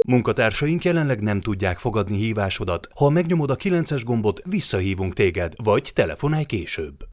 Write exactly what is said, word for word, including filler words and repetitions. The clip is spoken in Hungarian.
Munkatársaink jelenleg nem tudják fogadni hívásodat. Ha megnyomod a kilences gombot, visszahívunk téged, vagy telefonálj később.